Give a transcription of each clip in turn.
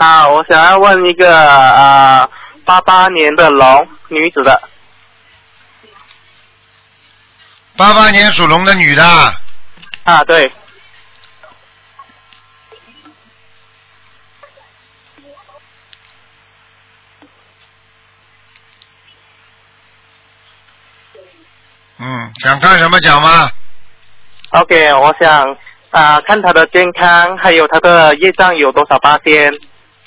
好，我想要问一个88年的龙女子的。 88年属龙的女的。 啊，对。 想看什么讲吗 ？OK， 我想看她的健康，还有她的业障有多少%？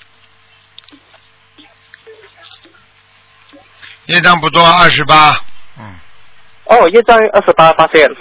业障不多，28。 哦，业障28%。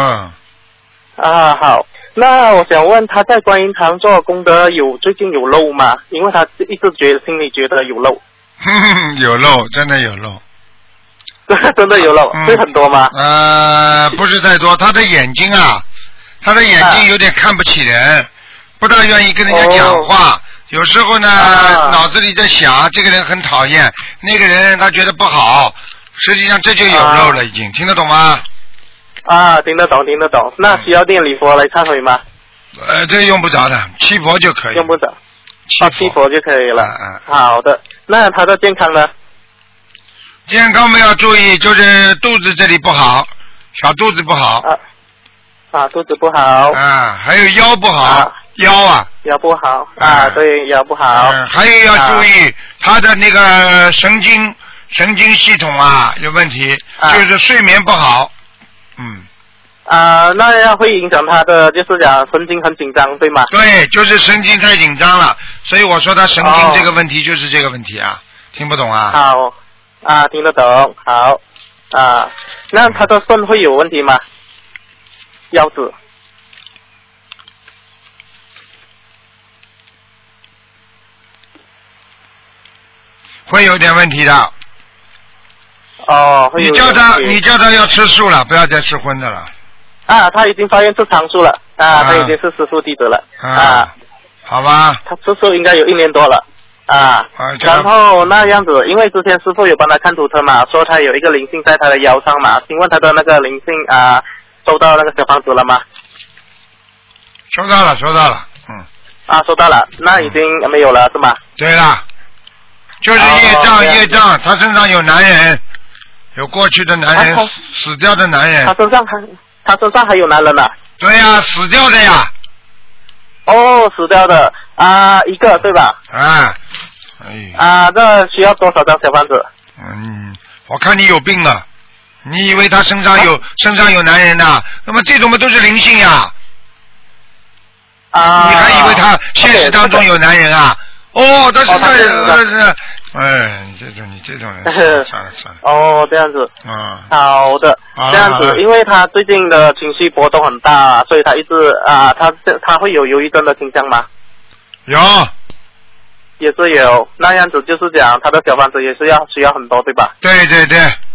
好。那我想问他在观音堂做功德最近有漏吗？因为他一直心里觉得有漏。 有漏，真的有漏。 真的有漏，会很多吗？ 不是太多，他的眼睛有点看不起人，不大愿意跟人家讲话。有时候呢，脑子里在想这个人很讨厌，那个人他觉得不好，实际上这就有漏了，已经听得懂吗？ 听得懂。那需要念礼佛来忏悔吗？ 这用不着的，七佛就可以。 用不着。七佛就可以了。好的。那他的健康呢？ 健康没有注意，就是肚子这里不好，小肚子不好。 肚子不好。 还有腰不好， 腰不好。对，腰不好。 还有要注意他的那个神经系统有问题，就是睡眠不好。 那样会影响他的，就是讲神经很紧张，对吗？ 对，就是神经太紧张了，所以我说他神经这个问题就是这个问题听不懂啊？ 好，听得懂，好，那他的肾会有问题吗？腰子。 会有点问题的。 会有点问题。 你叫他要吃素了，不要再吃荤的了。 他已经发愿吃长素了，他已经是师父弟子了。 好吧。 他吃素应该有1年多了。然后那样子，因为之前师父有帮他看图腾嘛，说他有一个灵性在他的腰上嘛，请问他的那个灵性收到那个小房子了吗？ 收到了。 收到了，那已经没有了是吗？ 对了，就是业障，他身上有男人，有过去的男人，死掉的男人。 他身上还有男人呢？ 对呀，死掉的呀。 死掉的一个对吧？这需要多少张小房子？ 我看你有病了，你以为他身上有男人呐？那么这种嘛都是灵性呀。你还以为他现实当中有男人啊？他身上你这种人，算了。 这样子。好的，这样子，因为他最近的情绪波动很大，所以他一直他会有忧郁症的倾向吗？ 有。 也是有，那样子就是讲他的小房子也是需要很多，对吧？ 对。